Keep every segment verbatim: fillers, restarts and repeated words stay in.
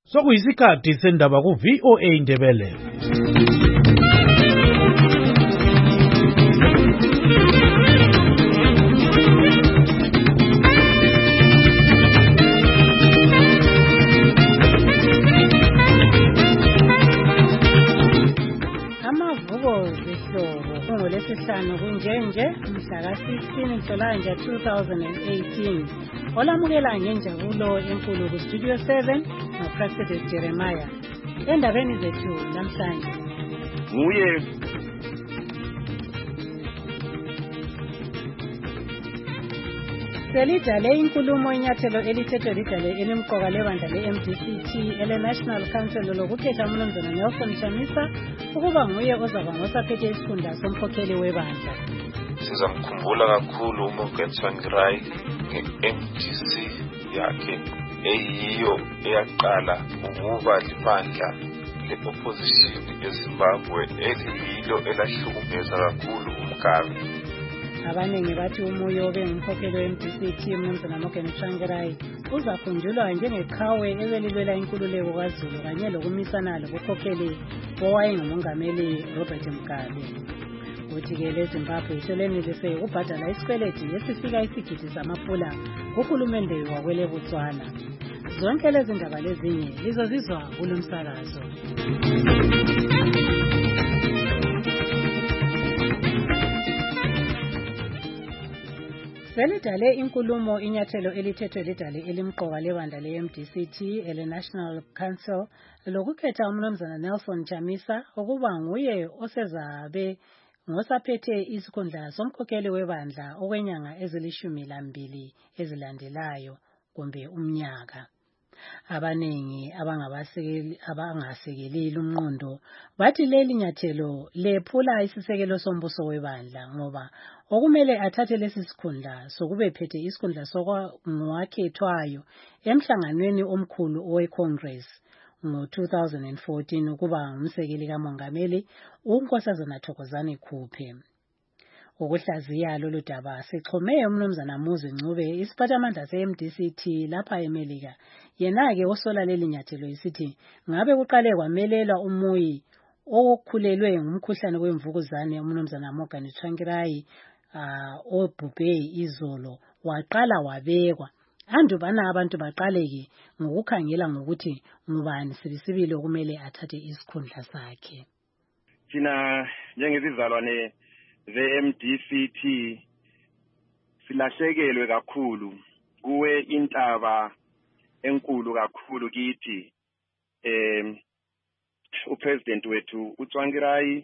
Sokuyisikhathi sendaba ku V O A Ndebele. Lesihlanu kunjenje mhla sixteen Nhlolanja two thousand eighteen. Olamukela ngenjabulo enkulu ku Studio seven noPresident Jeremiah. Endabeni zethu namhlanje nguye selidale inkulumo inyathelo elithethwe lidale elimqoka lebandla le-M D C T ele-National Council lokukhetha uMnumzana Nelson Chamisa ukuba nguye ozaba ngosaphethe isikhundla somkhokheli webandla. Sizamkhumbula kakhulu uMorgan Tsvangirai nge-M D C yakhe eyiyo eyaqala ukuba libandla le-opposition eZimbabwe eliyilo elahlukumeza kakhulu uMgabe. Abaningi bathi umuyo obe ngumkhokheli we-M D C T uMnumzana Morgan Tsvangirai uzakhunjulwa njengeqhawe ebelilwela inkululeko kwaZulu kanye lokumisana lobukhokheli bowayengumongameli Robert Mugabe. Uthi-ke leZimbabwe iselenelise ukubhadala isikweleti esifika isigidi samapula kuhulumende wakwele Botswana. Zonke lezi ndaba lezinye lizozizwa kulo msakazo. Selidale inkulumo inyathelo elithethwe lidale elimqoka lebandla le-M D C T ele-National Council lokukhetha uMnumzana Nelson Chamisa ukuba nguye osezabe ngosaphethe isikhundla somkhokheli webandla okwenyanga ezilishumi lambili ezilandelayo kumbe umnyaka. Abanengi abangabasekeli abangasekeleli umnqondo bathi leli nyathelo lephula isisekelo sombuso webandla ngoba okumele athathe lesi sikhundla sokube phethe isikhundla sokwakhethwayo emhlanganweni omkhulu oweCongress ngo two thousand fourteen ukuba ngumsekeli kamongameli uNkosazana Thokozani Khuphe. Ukuhlaziya lolu daba sixhome uMnumzana Muzi Ncube isiphathamandla se-M D C T lapha eMelika. Yena-ke osola leli nyathelo isithi ngabe kuqale kwamelelwa umuyi okukhulelwe ngumkhuhlane wemvukuzane uMnumzana Morgan Tsvangirai uh, obhubhe izolo waqala wabekwa. Andubana abantu baqaleke ngokukhangela ngokuthi ngubani sibisibile okumele athathe isikhundla sakhe. Thina njengezizalwane ze-M D C T silahlekelwe kakhulu kuwe intaba enkulu kakhulu kithi eh upresident wethu uTsvangirai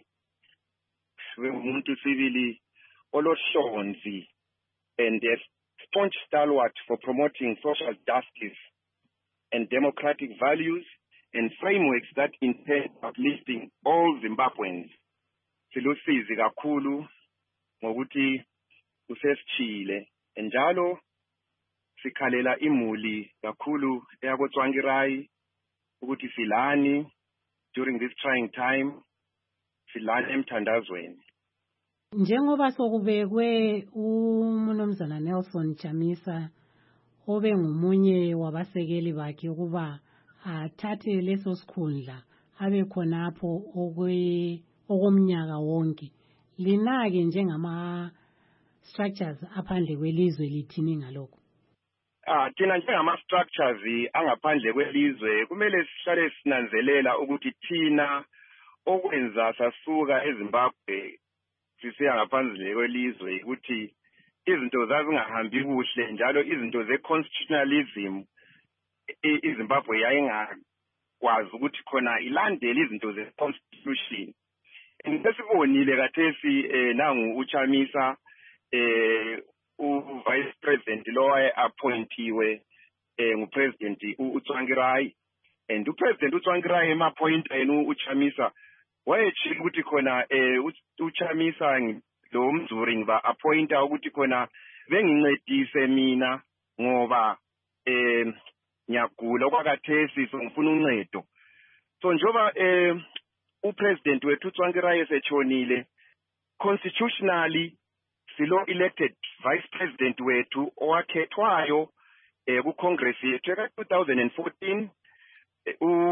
umuntu sibili olohlonzi and a staunch stalwart for promoting social justice and democratic values and frameworks that intend uplifting all Zimbabweans. Silusizi kakhulu ngokuthi usesichile njalo sikhalela imuli kakhulu eyakoTsvangirai ukuthi silani during this trying time, silani emthandazweni. Njengoba sokubekwe uMnumzana Nelson Chamisa obe ngumunye wabasekeli bakhe ukuba athathe leso sikhundla abe khonapho okwe okomnyaka wonke, linake njengama structures aphandle kwelizwe lithini ngalokho? Ah, thina njengama structures angaphandle kwelizwe kumele sihlale sinanzelela ukuthi thina okwenza sasuka eZimbabwe sisiya ngaphandle kwelizwe ukuthi izinto zazingahambi kuhle njalo izinto ze-constitutionalism iZimbabwe yayingakwazi ukuthi khona ilandele izinto ze-constitution. Ngesibonile kathesi nangu uChamisa eh uvice president lo appointiwe ngupresident uTsvangirai and upresident uTsvangirai emappoint enu uChamisa wayechika ukuthi khona uChamisa lo mzuri ngiba appointa ukuthi khona bengincedise mina ngoba eh nyagula kwakathesi so ngifuna uncedo. So njoba eh upresident wethu Tsvangirai esechonile constitutionally silo elected vice president wethu owakhethwayo eh ku Congress yethu ka two thousand fourteen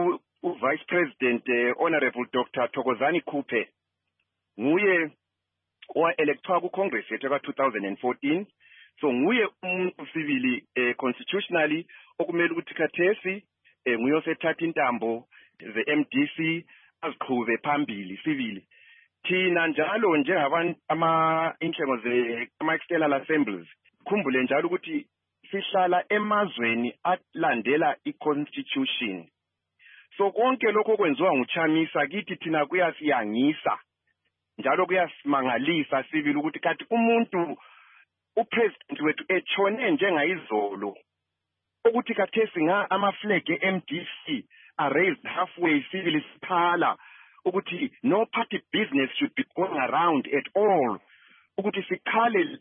Vice President uh, Honorable Doctor Thokozani Khuphe nguye owa-electwa ku-Congress yethu ka two thousand fourteen. So nguye umuntu civili eh, constitutionally okumele ukuthi khathesi eh, nguye osethatha intambo ze-M D C aziqhube phambili civili. Thina njalo njengabantu ama-inhlelo ze-ama-external assemblies khumbule njalo ukuthi sihlala emazweni alandela i-constitution. So konke lokho okwenziwa nguChamisa kithi thina kuyasiyangisa njalo kuyasimangalisa civil ukuthi kathi umuntu upresident wethu etshone njengayizolo ukuthi kathesi nga ama-flag e-M D C are raised halfway civil siphala ukuthi no party business should be going around at all ukuthi sikhale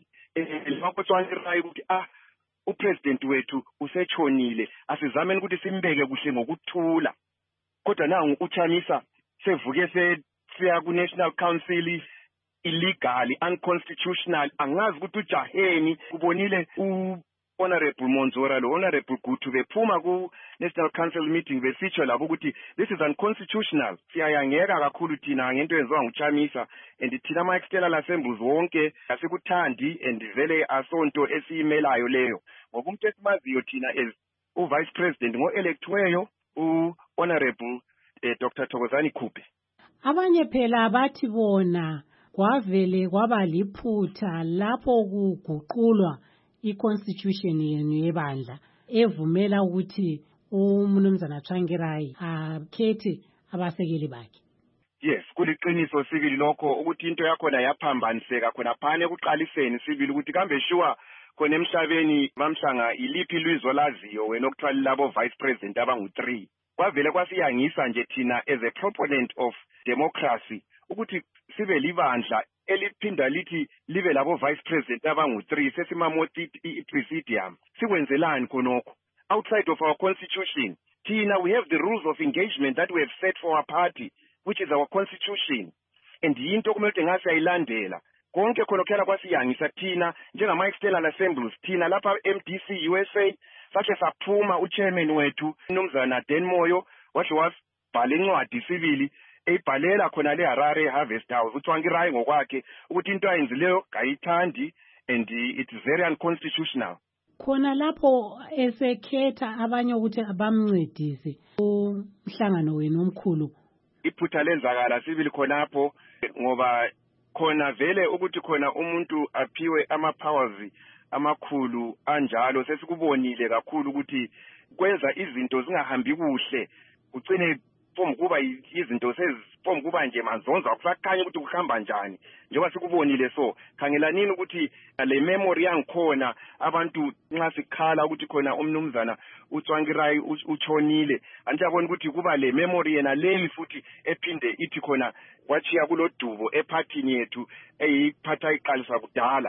lapho ukuthi ah upresident wethu usetshonile asizameni ukuthi simbeke kuhle ngokuthula. Kodwa nangu uChamisa sevuke siya ku-National Council illegally unconstitutional. Angazi ukuthi ujaheni kubonile u-Honorable Monzora lo Honorable Gutu bephuma ku-National Council meeting besitsho labo ukuthi this is unconstitutional. Siyayangeka kakhulu thina ngento yenziwa nguChamisa and thina ama-external assemblies wonke asikuthandi and vele asonto esiyimelayo leyo ngoba umuntu esimaziyo thina as u-Vice President ngo-electweyo u-Honorable eh, Doctor Thokozani Khuphe. Abanye phela bathi bona kwavele kwaba liphutha lapho kuguqulwa i-constitution yenu yebandla evumela ukuthi umnumzana Tsvangirai akhethe abasekeli bakhe. Yes, kuliqiniso sibili lokho ukuthi into yakhona yaphambaniseka khona phane ekuqaliseni sibili ukuthi kambe sure khona emhlabeni bamhlanga iliphi ilizwe laziyo wena okuthiwa labo vice president abangu three. Kwavele kwasiyangisa nje thina as a proponent of democracy ukuthi sibe libandla eliphinda lithi libe labo vice president abangu three sesimamoti i-presidium. Sikwenzelani khonokho outside of our constitution? Thina we have the rules of engagement that we have set for our party, which is our constitution, and yinto kumele ngase ayilandela. Konke khonokela kwasiyangisa thina njengama-external assemblies thina lapha M D C U S A sakhe saphuma uchairman wethu uMnumzana Dan Moyo wahle wasibhala incwadi sibili eyibhalela khona le Harare Harvest House uTsvangirai ngokwakhe ukuthi into ayenzileyo kayithandi and it's very unconstitutional. Khona lapho esekhetha abanye ukuthi abamncedise umhlangano wenu omkhulu iphutha lenzakala sibili khonapho ngoba khona vele ukuthi khona umuntu aphiwe ama-powers amakhulu anjalo sesikubonile kakhulu ukuthi kwenza izinto zingahambi kuhle ugcine pom kuba izinto sezipom kuba nje manzonzo akusakhanya ukuthi kuhamba njani njengoba sikubonile. So khangelanini ukuthi le memory yangikhona abantu nxa sikhala ukuthi khona umnumzana uTsvangirai utshonile anjabona ukuthi kuba le memory yena leyi futhi ephinde ithi khona kwachiya kulodubo ephathini yethu eyiphatha iqalisa kudala.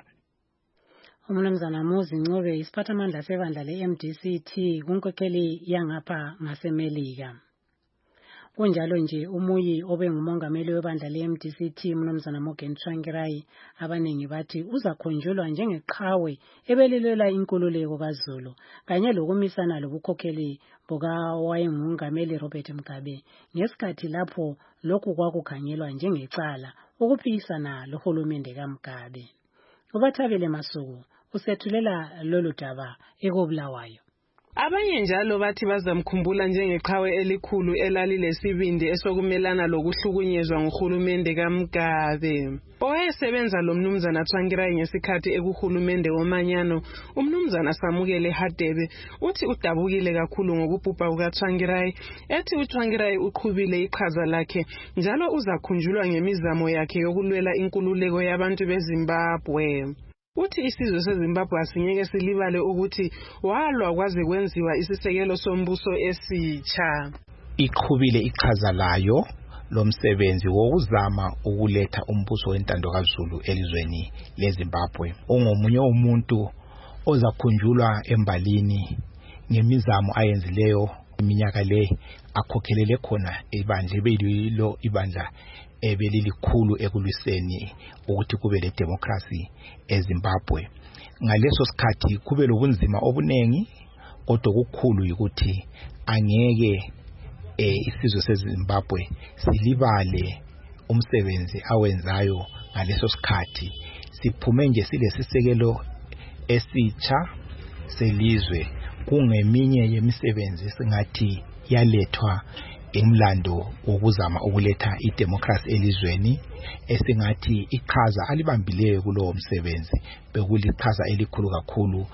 Umnumzana Muzi Ncube isiphathamandla sebandla le-M D C T kunkokheli yangapha ngasemelika. Kunjalo nje umuyi obengumongameli webandla le-M D C T umnumzana Morgan Tsvangirai abaningi bathi uzakhonjulwa njengeqhawe ebelilwela inkululeko kaZulu kanye lokumisana lobukhokheli bukawayengumongameli Robert Mugabe ngesikhathi lapho lokhu kwakukhangelwa njengecala ukuphikisana lohulumende kaMugabe. Ubathabile Masuku usethulela lolu daba ekobulawayo. Abanye njalo bathi bazamkhumbula njengeqhawe elikhulu elalilesibindi esokumelana lokuhlukunyezwa nguhulumende kaMugabe. Owayesebenza lo mnumzana Tsvangirai ngesikhathi ekuhulumende womanyano umnumzana Samukele Hadebe uthi udabukile kakhulu ngokubhubha kukaTsvangirai ethi uTsvangirai uqhubile iqhaza lakhe njalo uzakhunjulwa ngemizamo yakhe yokulwela inkululeko yabantu beZimbabwe. Uthi isizwe seZimbabwe asingeke silibale ukuthi walwa kwaze kwenziwa isisekelo sombuso esitsha. Iqhubile ichaza layo lomsebenzi wokuzama ukuletha umbuso wentando kaZulu elizweni leZimbabwe. Ungomunye umuntu ozakhunjulwa embalini ngemizamo ayenzileyo iminyaka le akhokhelele khona ibandla belilo ibandla ebelilikhulu ekulwiseni ukuthi kube le democracy eZimbabwe. Ngaleso sikhathi kube lobunzima obunengi kodwa okukhulu ukuthi angeke eh isizwe seZimbabwe silibale umsebenzi awenzayo ngaleso sikhathi. Siphume nje silesisekelo esitsha selizwe kungeminye yemisebenzi singathi yalethwa emlando ukuzama ukuletha idemocracy elizweni, esingathi iqhaza alibambileyo kulowo msebenzi bekuliqhaza elikhulu kakhulu.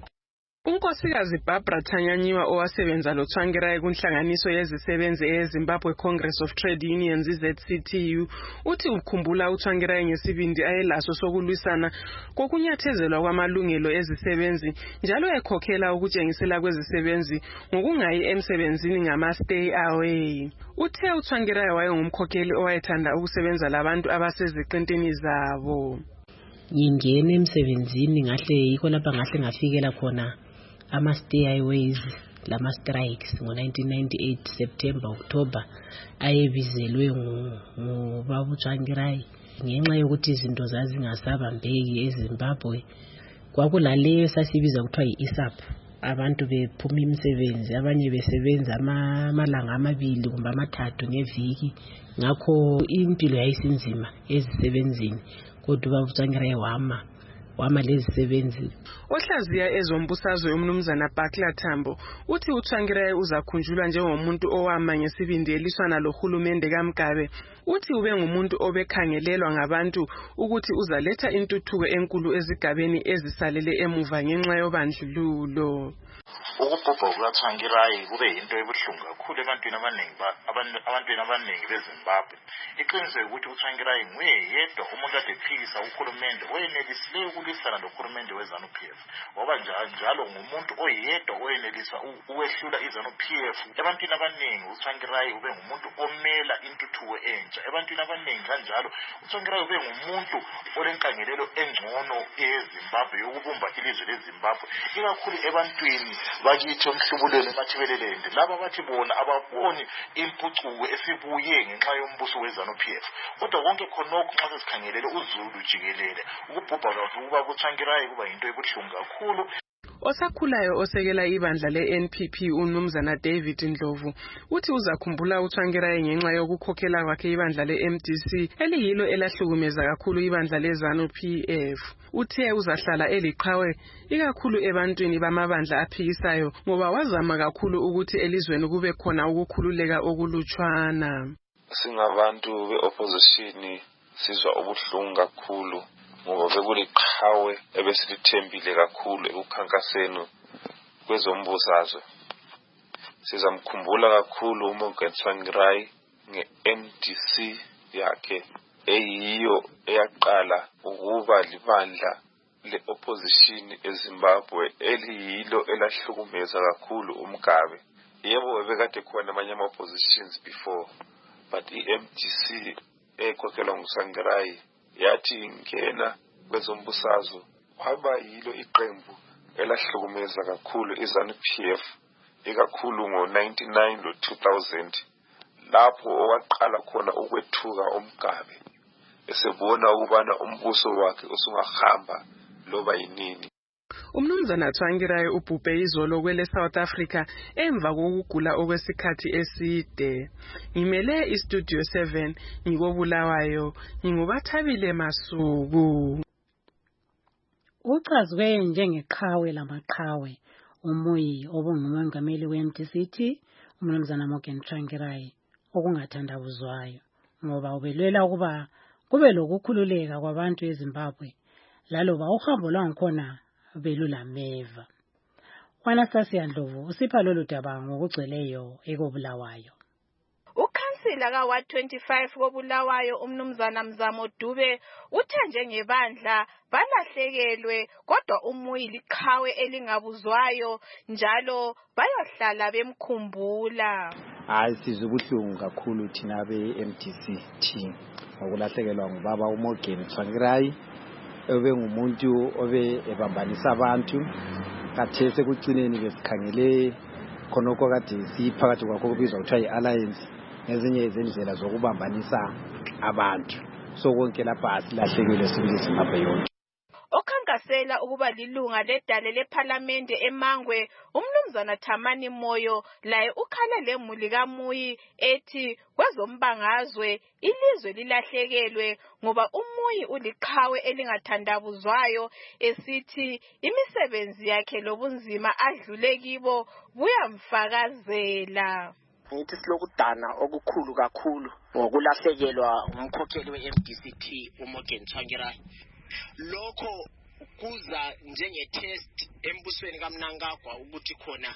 Unkosikazi Barbara Thanyanyiwa owasebenza lo Tsvangirai kunhlanganiso yezisebenzi eZimbabwe Congress of Trade Unions Z C T U uthi ukukhumbula uTsvangirai ngesibindi ayelaso sokulwisana kokunyathezelwa kwamalungelo ezisebenzi njalo ekhokhela ukutshengisela kwezisebenzi ngokungayi emsebenzini ngama stay away. Uthe uTsvangirai wayengumkhokheli owayethanda ukusebenza labantu abaseziqintini zabo. Ngingena emsebenzini ngahle yikho lapha ngahle ngafikela khona ama stayaways lama strikes ngo nineteen ninety-eight September October ayebizelwe ngubaba Tsvangirai ngenxa yokuthi izinto zazingasabambeki eZimbabwe. Kwakulaleyo sasibiza kuthiwa yi-I S A P, abantu bephuma imisebenzi, abanye besebenza amalanga amabili kumbe amathathu ngeviki, ngakho impilo yayisinzima ezisebenzini. Kodwa ubaba Tsvangirai wama wama lezisebenzi. Ohlaziya ezombusazwe umnumzana Bakla Tambo uthi uTsvangirai uzakhunjulwa njengomuntu owama ngesibindi eliswana lohulumende kaMgabe. Uthi ube ngumuntu obekhangelelwa ngabantu ukuthi uzaletha intuthuko enkulu ezigabeni ezisalele emuva ngenxa yobandlululo. Ukubhubha kukaTsvangirai kube yinto ebuhlungu kakhulu ebantwini abaningi abantwini abaningi beZimbabwe. Iqiniso ukuthi uTsvangirai nguye yedwa umuntu ade ephikisa uhulumende oyenelisileyo ukulwisana nohulumende weZANU-P F, ngoba njalo ngumuntu oyedwa oyenelisa ukwehlula iZANU-P F. Ebantwini abaningi uTsvangirai ube ngumuntu omela intuthuko entsha. Ebantwini abaningi kanjalo uTsvangirai ube ngumuntu olenkangelelo engcono eZimbabwe yokubumba ilizwe leZimbabwe, ikakhulu ebantwini bakithi omhlubulweni emathibelelende laba bathi bona ababoni impucuko esibuye ngenxa yombuso weZANU-P F. Kodwa konke khonokho nxa sesikhangelele uZulu jikelele ukubhubha kwakhe uTsvangirai kuba yinto ebuhlungu kakhulu. Osakhulayo osekela ibandla le-N P P umnumzana David Ndlovu uthi uzakhumbula uTsvangirai ngenxa yokukhokhela kwakhe ibandla le-M D C eliyilo elahlukumeza kakhulu ibandla leZANU-P F. Uthe uzahlala eliqhawe ikakhulu ebantwini bamabandla aphikisayo ngoba wazama kakhulu ukuthi elizweni kube khona ukukhululeka okulutshwana. Singabantu be-opposition sizwa ubuhlungu kakhulu ngoba bekuliqhawe ebesilithembile kakhulu ekukhankaseni kwezombusazwe. Sizamkhumbula kakhulu uMorgan Tsvangirai nge-M D C yakhe eyiyo eyaqala ukuba libandla le-opposition eZimbabwe eliyilo elahlukumeza kakhulu uMgabe. Yebo bekade khona amanye ama-oppositions before, but i-M D C ekhokhelwa nguTsvangirai yathi ngena kwezombusazwe kwaba yilo iqembu elahlukumeza kakhulu iZANU-P F, ikakhulu ngo ninety-nine lo two thousand lapho owaqala khona ukwethuka uMgabe esebona ukubana umbuso wakhe usungahamba loba yinini. Umnumzana Tsvangirai ubhubhe izolo kwele South Africa emva kokugula okwesikhathi eside. Ngimele iStudio seven ngikobulawayo ngingubathabile Masuku. Uchazwe njengeqhawe lamaqhawe umuyi obungumongameli we-M D C T umnumzana Morgan Tsvangirai okungathandabuzwayo ngoba ubelwela ukuba kube lokukhululeka kwabantu eZimbabwe laloba uhambo lwangikhona belulameva. Anastasia Ndlovu usipha lolu daba ngokugcweleyo ekobulawayo. Ukhansila ka Ward twenty-five kobulawayo umnumzana Mzamo Dube uthe njengebandla balahlekelwe kodwa umuyi liqhawe elingabuzwayo njalo bayohlala bemkhumbula. Hayi sizubuhlungu kakhulu thina be-M D C T ngokulahlekelwa ngubaba uMorgan Tsvangirai ebe ngumuntu obe ebambanisa abantu kathese kucineni besikhangele khonoko kade siphakathi kwakho kubizwa kuthiwa yi-alliance ngezinye izindlela zokubambanisa abantu so konke lapha silahlekile sibili Zimbabwe yonke. owasela ukuba lilunga ledale lephalamende eMangwe umnumzana Thamani Moyo laye ukhale lemuli kaMuyi ethi kwezombangazwe ilizwe lilahlekelwe ngoba uMuyi uliqhawe elingathandabuzwayo esithi imisebenzi yakhe lobunzima adlule kibo buyamfakazela. Ngithi silokudana okukhulu kakhulu ngokulahlekelwa umkhokheli we-M D C T uMorgan Tsvangirai. Lokho kuza njenge-test embusweni kaMnangagwa ukuthi khona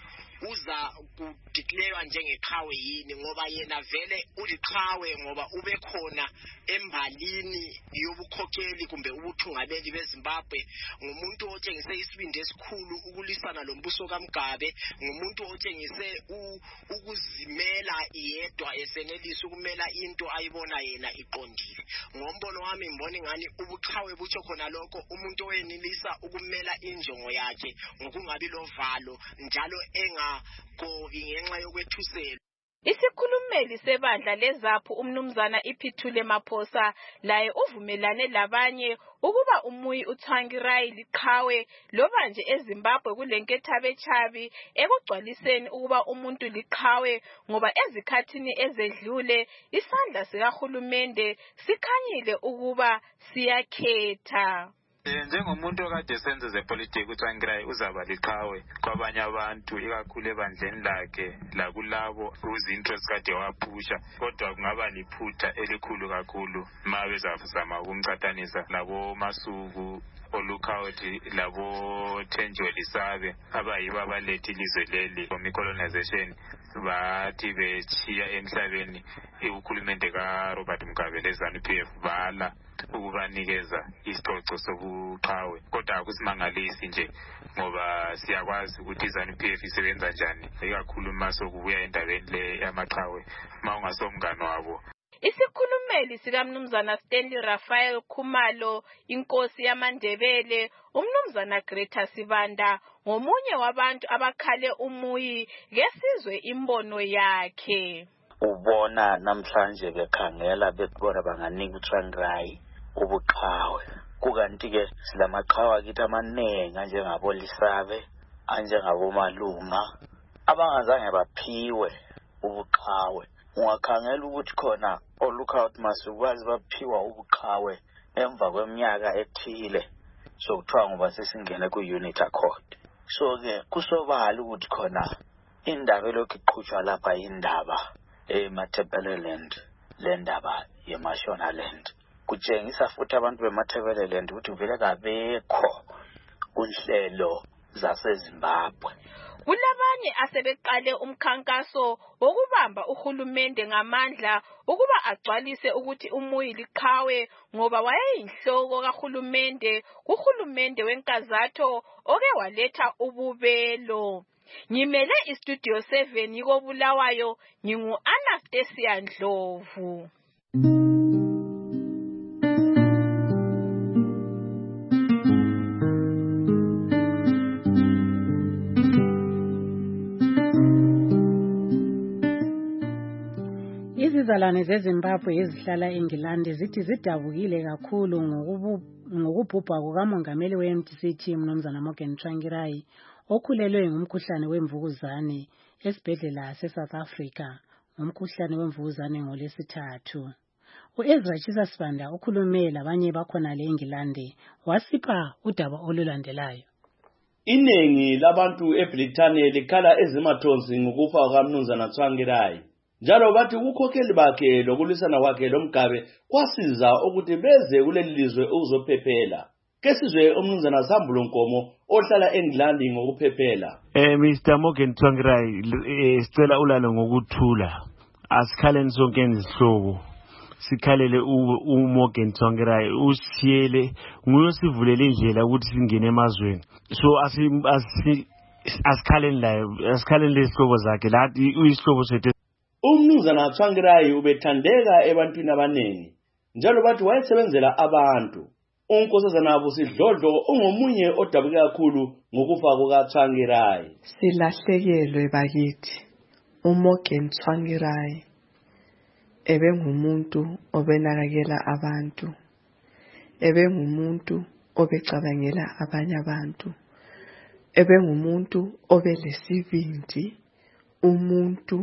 uza kudeclarewa njengeqhawe yini ngoba yena vele uliqhawe ngoba ube khona embalini yobukhokheli kumbe ubuthungabeli beZimbabwe, ngumuntu otshengise isibindi esikhulu ukulisana lombuso kaMgabe, ngumuntu otshengise ukuzimela yedwa esenelisa ukumela into ayibona yena iqondile. Ngombono wami ngibona ngani ubuqhawe butsho khona lokho umuntu oyenelisa ukumela injongo yakhe ngokungabi lovalo njalo enga ko ingenxa yokwethusela. Isikhulumeli sebandla leZAPHU umnumzana iPhithule Maphosa laye uvumelane labanye ukuba uMuyi uTsvangirai liqhawe loba nje eZimbabwe kulenkethabe chabi ekugcwaliseni ukuba umuntu liqhawe ngoba ezikhathini ezedlule isandla sikahulumende sikhanyile ukuba siyakhetha. Njengomuntu okade senze zepolitiki uTsvangirai uzaba liqhawe kwabanye abantu ikakhulu ebandleni lakhe lakulabo uzinterest kade waphusha, kodwa kungaba liphutha elikhulu kakhulu ma bezazama ukumcatanisa labo Masuku Olukhawuthi labo Thenjwe Lisabe abayibo abalethe ilizwe leli from colonization bathi bechiya emhlabeni uhulumende kaRobert Mugabe leZANU-P F bala ukubanikeza isicoco sobuqhawe, kodwa akusimangalisi nje ngoba siyakwazi ukuthi iZANU-P F isebenza njani ikakhulu masokubuya endabeni le yamaqhawe ma ungasomngane wabo. Isikhulumeli sikaMnumzana Stanley Raphael Khumalo inkosi yamaNdebele umnumzana Greta Sibanda ngomunye wabantu abakhale uMuyi ngesizwe imbono yakhe. Ubona namhlanje bekhangela bekubona banganika uTsvangirai ubuqhawe, kukanti ke silamaqhawe akithi amaningi njengabo Lisabe anjengabo Malunga abangazange baphiwe ubuqhawe. Ungakhangela ukuthi khona Olukhawuthi Masuku bazi baphiwa ubuqhawe emva kweminyaka ethile so kuthiwa ngoba sesingene ku-unit accord. So ke kusobala ukuthi khona indaba lokhu iqhutshwa lapha indaba eMatabeleland le ndaba yeMashonaland kutshengisa futhi abantu beMatabeleland ukuthi vele kabekho kunhlelo zaseZimbabwe. Kulabanye asebeqale umkhankaso wokubamba uhulumende ngamandla ukuba agcwalise ukuthi uMuyi liqhawe ngoba wayeyinhloko kahulumende kuhulumende wenkazatho oke waletha ububelo. Ngimele iStudio seven yiko Bulawayo, ngingu Anastasia Ndlovu. Izizalwane zeZimbabwe ezihlala eNgilandi zithi zidabukile kakhulu ngokubhubha kukamongameli we-M D C T umnumzana Morgan Tsvangirai okhulelwe ngumkhuhlane wemvukuzane esibhedlela seSouth Africa ngomkhuhlane wemvukuzane ngolesithathu. U-Ezra Chisa Sibanda ukhulume labanye bakhona le eNgilandi wasipha udaba olulandelayo. Iningi labantu eBritane likhala ezimathonsi ngokufa kukaMnumzana Tsvangirai. Njalo bathi ukukhokheli bakhe lokulisana kwakhe loMgabe kwasiza ukuthi beze kuleli lizwe ukuzophephela. Ke sizwe umnumzana Sambulo Nkomo ohlala eNgilandi ngokuphephela. Eh Mister Morgan Tsvangirai eh sicela ulale ngokuthula. Asikhaleni sonke izihlobo. Sikhalele uMorgan Tsvangirai usiyele nguye sivulele indlela ukuthi singene emazweni. So asi asikhaleni la asikhaleni lesihlobo zakhe lathi uyisihlobo sethu. Umnumzana Tsvangirai ubethandeka ebantwini abaningi njalo bathi wayesebenzela abantu. Unkosazana abo Sidlodlo ungomunye odabuke kakhulu ngokufa kukaTsvangirai. Silahlekelwe bakithi. uMorgan Tsvangirai ebengumuntu obenakekela abantu. Ebengumuntu obecabangela abanye abantu, ebengumuntu obelesibindi, umuntu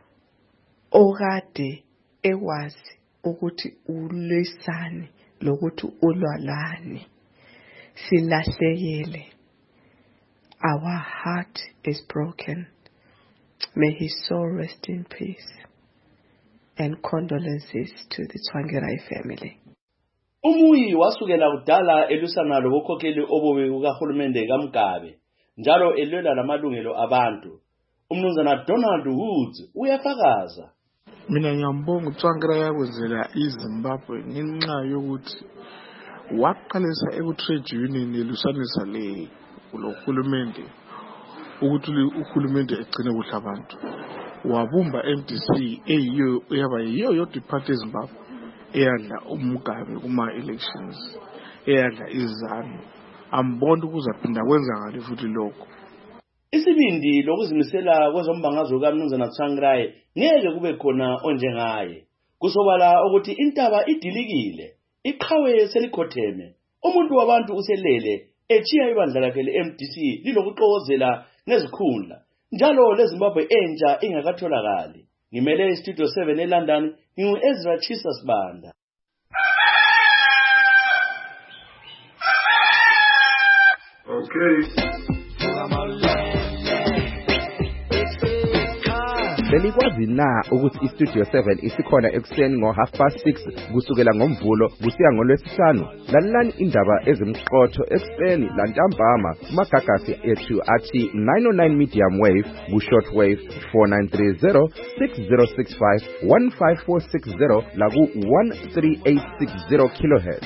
okade ekwazi ukuthi ulwisane lokuthi ulwalani. Silahlekele. Our heart is broken. May his soul rest in peace. And condolences to the Tsvangirai family. Umuyi wasukela kudala elusana lokukhokheli obobe kukaHulumende kaMgabe, njalo elwela lamalungelo abantu. Umnumzana Donald Woods uyafakaza. Mina ngiyambonga uTsvangirai yakwenzela iZimbabwe ngenxa yokuthi waqalisa eku-trade union elusanisa le kulohulumende ukuthi uhulumende egcine kuhle abantu. Wabumba M D C eyiyo yaba yiyo yodwa iphathi eZimbabwe eyadla uMgabe kuma-elections, eyadla izanu. Ambona ukuzaphinda kwenzakale futhi lokho. Isibindi lokuzimisela kwezombangazo kaMnumzana Tsvangirai ngeke kube khona onjengaye. Kusobala ukuthi intaba idilikile, iqhawe selikhotheme, umuntu wabantu uselele echiya ibandla lakhe le-M D C lilokuxokozela nezikhundla, njalo leZimbabwe entsha ingakatholakali. Ngimele iStudio seven eLondon, ngingu-Ezra Chisa Sibanda. Okay. Belikwazi na ukuthi iStudio seven isikhona ekuseni ngo half past six kusukela ngomvulo kusiya ngolwesihlanu. Lalelani indaba ezimqotho ekuseni lantambama kumagagasi ethu athi nine oh nine medium wave ku short wave four nine three zero six zero six five one five four six zero la ku one three eight six zero kilohertz.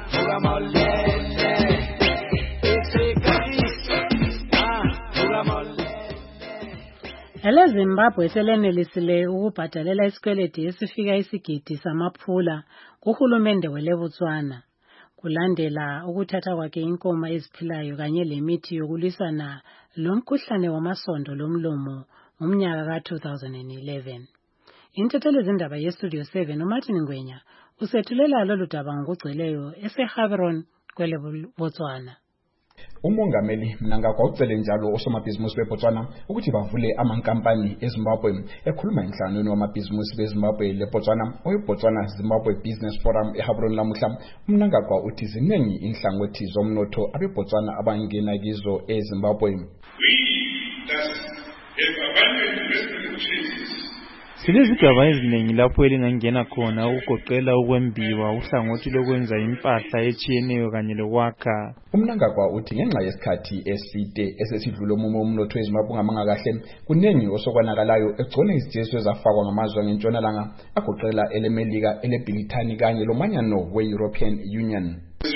Ele Zimbabwe selenelisile ukubhadalela isikweledi esifika isigidi samaphula kuhulumende weleBotswana kulandela ukuthatha kwakhe inkoma eziphilayo kanye lemithi yokulwisana lomkhuhlane wamasondo lomlomo ngomnyaka ka two thousand eleven. Inthethelo zindaba yeStudio seven uMartin Ngwenya usethulela lolu daba ngokugcweleyo eseHaveron kweleBotswana. Umongameli Mnangagwa ucele njalo osomabhizinisi beBotswana ukuthi bavule amankampani eZimbabwe. Ekhuluma emhlanganweni wamabhizinisi beZimbabwe leBotswana oyiBotswana Zimbabwe Business Forum eHaveron lamuhla, Mnangagwa uthi ziningi inhlangothi zomnotho abeBotswana abangena kizo eZimbabwe. Silezigaba eziningi lapho elingangena khona ukugoqela ukwembiwa, uhlangothi lokwenza impahla echiyeneyo kanye lokwakha. Umnangagwa uthi ngenxa yesikhathi eside esesidlule umumo umnotho weZimbabwe ngamanga kahle kuningi osokwanakalayo egcona izijezo ezafakwa ngamazwe ngentshonalanga agoqela elemelika, eleBrithani kanye lomanyano we-European Union.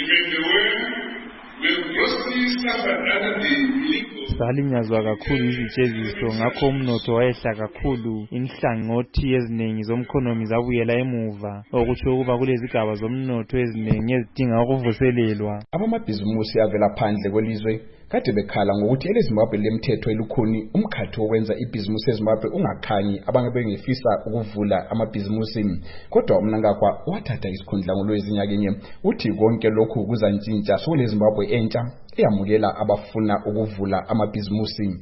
Salinyazwa kakhulu izijeziso ngakho umnotho wayehla kakhulu, inhlangothi eziningi zomkhonomi zabuyela emuva, okusho ukuba kulezigaba zomnotho eziningi ezidinga ukuvuselelwa. Abamabhizinisi avela phandle kwelizwe kade bekhala ngokuthi eleZimbabwe lemthetho elukhuni umkhathi wokwenza ibhizinisi eZimbabwe ungakhanyi abange bengefisa ukuvula amabhizinisi. Kodwa uMnangagwa wathatha isikhundla ngolwezinyakenye uthi konke lokhu kuzantshintsha sokule Zimbabwe entsha eyamukela abafuna ukuvula amabhizinisi.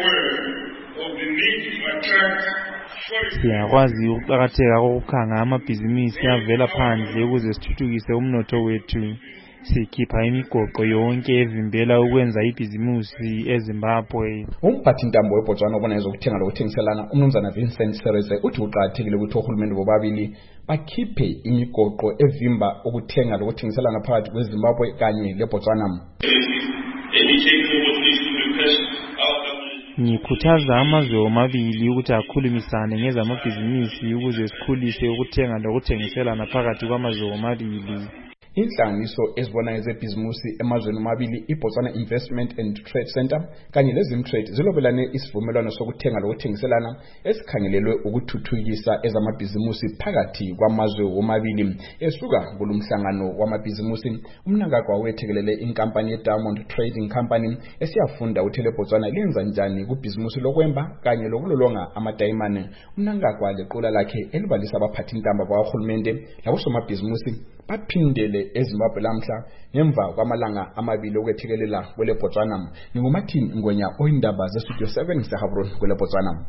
Siyakwazi ukuqakatheka kokukhanga amabhizinisi avela phandle ukuze sithuthukise umnotho wethu. Sikhipha imigoqo yonke evimbela ukwenza ibhizinisi eZimbabwe. Umphathi ntambo weBotswana obona ezokuthenga lokuthengiselana uMnumzana Vincent Seretse uthi uqakathekile ukuthi ohulumende bobabili bakhiphe imigoqo evimba ukuthenga lokuthengiselana phakathi kweZimbabwe kanye leBotswana. Ngikhuthaza amazwe omabili ukuthi akhulumisane ngezamabhizinisi ukuze sikhulise ukuthenga lokuthengiselana phakathi kwamazwe omabili. Inhlanganiso ezibona ezebhizinisi emazweni amabili iBotswana Investment and Trade Center kanye leZimtrade zilobelane isivumelwano sokuthenga lokuthengiselana esikhangelelwe ukuthuthukisa ezamabhizinisi phakathi kwamazwe omabili. Esuka kulomhlangano wamabhizinisi, uMnangagwa wethekelele inkampani yeDiamond Trading Company esiyafunda ukuthi leBotswana lenza njani kubhizinisi lokwemba kanye lokulolonga amadayimane. uMnangagwa lequla lakhe elibalisa abaphathi intamba bakahulumende labosomabhizinisi baphindele eZimbabwe lamhla ngemva kwamalanga amabili okwethekelela kwele Botswana. Ningumathini Ngwenya oyindaba zeStudio seven ngiseHabroni kwele Botswana.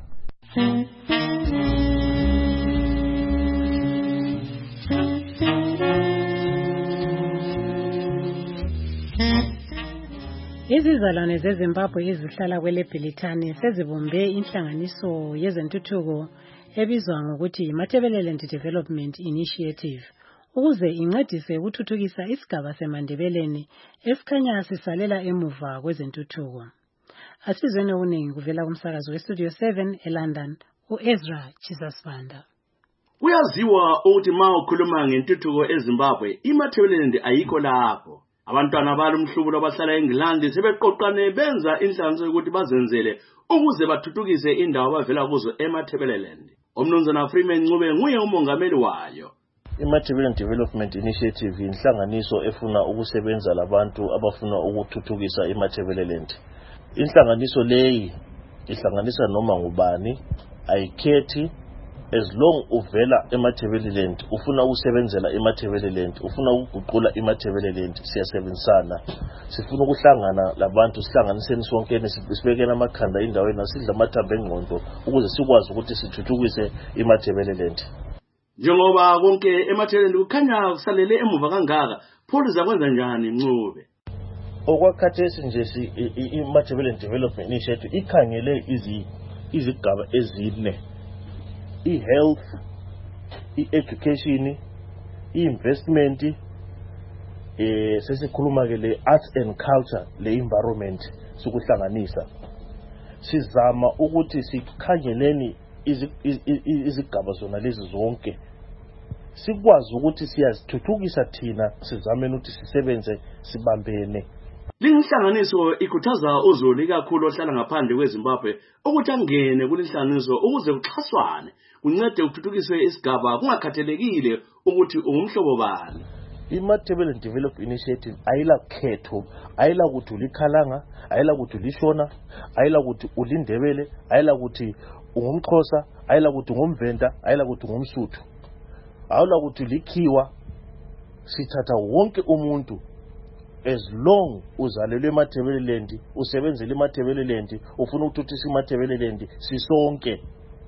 Izizalwane zeZimbabwe ezihlala kwele Bhilithani sezibumbe inhlanganiso yezentuthuko ebizwa ngokuthi Matabeleland Development Initiative ukuze incedise ukuthuthukisa isigaba seMandebeleni esikhanya sisalela emuva kwezentuthuko. Asizweni okuningi kuvela kumsakazo weStudio seven eLondon, uEzra Chisasbanda. Kuyaziwa ukuthi ma ukhuluma ngentuthuko eZimbabwe, iMatabeleland ayikho lapho. Abantwana balumhlubulo abahlala eNgilandi sebeqoqane benza inhlanganiso ukuthi bazenzele ukuze bathuthukise indawo abavela kuzo eMatabeleland. Umnumzana Freeman Ncube nguye umongameli wayo. iMatabeleland Development Initiative inhlanganiso efuna ukusebenza labantu abafuna ukuthuthukisa iMatabeleland. Inhlanganiso leyi ihlanganisa noma ngubani, ayikhethi. As long uvela eMatabeleland ufuna ukusebenzela eMatabeleland, ufuna ukuguqula iMatabeleland, siyasebenzisana. Sifuna ukuhlangana labantu, sihlanganiseni sonke sibekene amakhanda endaweni nasidla amathambo engqondo ukuze sikwazi ukuthi sithuthukise iMatabeleland. Njengoba konke eMatabeleland kukhanya kusalele emuva kangaka, pho zakwenza njani Ncube? Okwakhathesi nje iMatabeleland Development Initiative ikhangele izigaba ezine. I-health, i-education, i-investment, eh sesikhuluma ke le arts and culture, le environment sokuhlanganisa. Sizama ukuthi sikhangeleni izigaba zona lezi zonke. Sikwazi ukuthi siyazithuthukisa thina, sizame ukuthi sisebenze sibambene. Linhlanganiso ikhuthaza uzulu kakhulu ohlala ngaphandle kweZimbabwe ukuthi angene kulinhlanganiso ukuze kuxhaswane kuncede ukuthuthukiswe isigaba kungakhathalekile ukuthi ungumhlobo bani. iMatabeleland Development Initiative ayila khetho, ayila ukuthi ulikhalanga, ayila ukuthi ulishona, ayila ukuthi ulindebele, ayila ukuthi ungumXhosa, ayila ukuthi ungumvenda, ayila ukuthi ungumsuthu, ayila ukuthi likhiwa. Sithatha wonke umuntu. As long uzalelwe eMatabeleland, usebenzele eMatabeleland, ufuna ukuthuthukisa iMatabeleland, sisonke.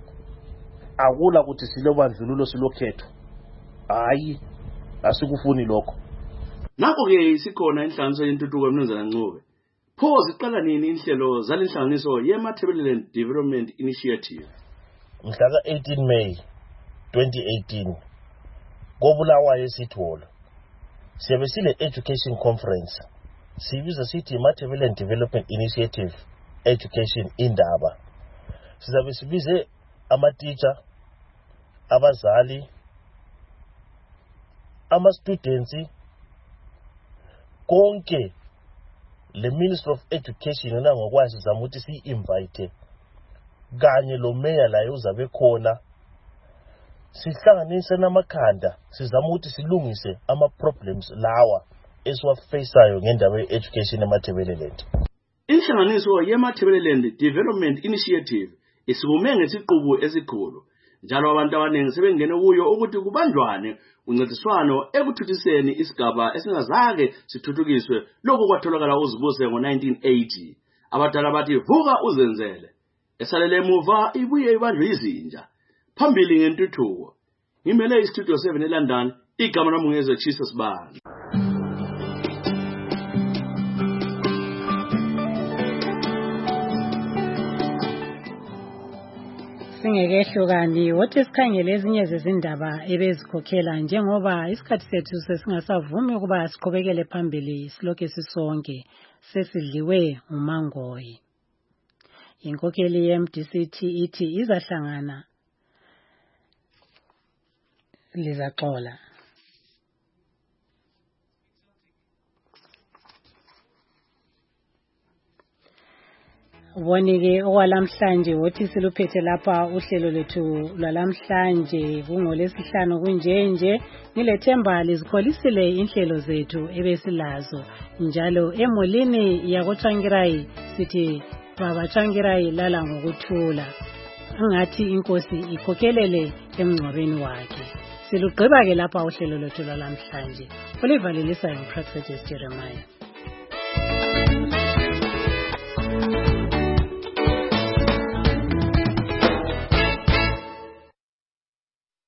Akula ukuthi silobandlululo silokhetho. Hayi, asikufuni lokho. Nakho ke isikhona inhlanganiso yentuthuko eMnumzana Ncube. Pho ziqala nini inhlelo zalenhlanganiso yeMatabeleland Development Initiative? Mhla ka eighteen May twenty eighteen koBulawayo eSithole. Siyabe sile education conference. Sibiza sithi Matabeleland Development Initiative Education Indaba. Sizabe sibize ama teacher, abazali, ama students, konke le Minister of Education na ngokwazi sizama ukuthi si invite kanye lo mayor la uzabe khona. Sihlanganise namakhanda sizama ukuthi silungise ama problems lawa esiwafaceayo ngendaba ye-education eMatabeleland. Inhlanganiso yeMatabeleland Development Initiative isikume ngesiqubu esikhulu. Njalo abantu abaningi sebengene kuyo ukuthi kubanjwane uncediswano ekuthuthiseni isigaba esingazake sithuthukiswe lokho kwatholakala uzibuse ngo nineteen eighty. Abadala bathi vuka uzenzele. Esalele emuva ibuye ibanjwe izinja. Phambili ngentuthuko. Ngimele iStudio seven eLondon, igama lami nguEzra Chisasbanda. Singekehlukani wothi sikhangele ezinye zezindaba ebezikhokhela njengoba isikhathi sethu sesingasavumi ukuba siqhubekele phambili silokhe sisonke sesidliwe uMangoyi. Inkokheli ye-M D C T ithi izahlangana lizaxola. Bonike okwalamhlanje wothi siluphethe lapha uhlelo lethu lwalamhlanje kungolesihlanu kunjenje. Ngilethemba lizikholisile inhlelo zethu ebesilazo njalo emulini yakoTsvangirai sithi Baba Tsvangirai lala ngokuthula. Angathi inkosi ikhokhelele emngcwabeni wakhe. Silugqiba ke lapha uhlelo lwethu lwalamhlanje. Olivalelisa nguProfessor Jeremiah.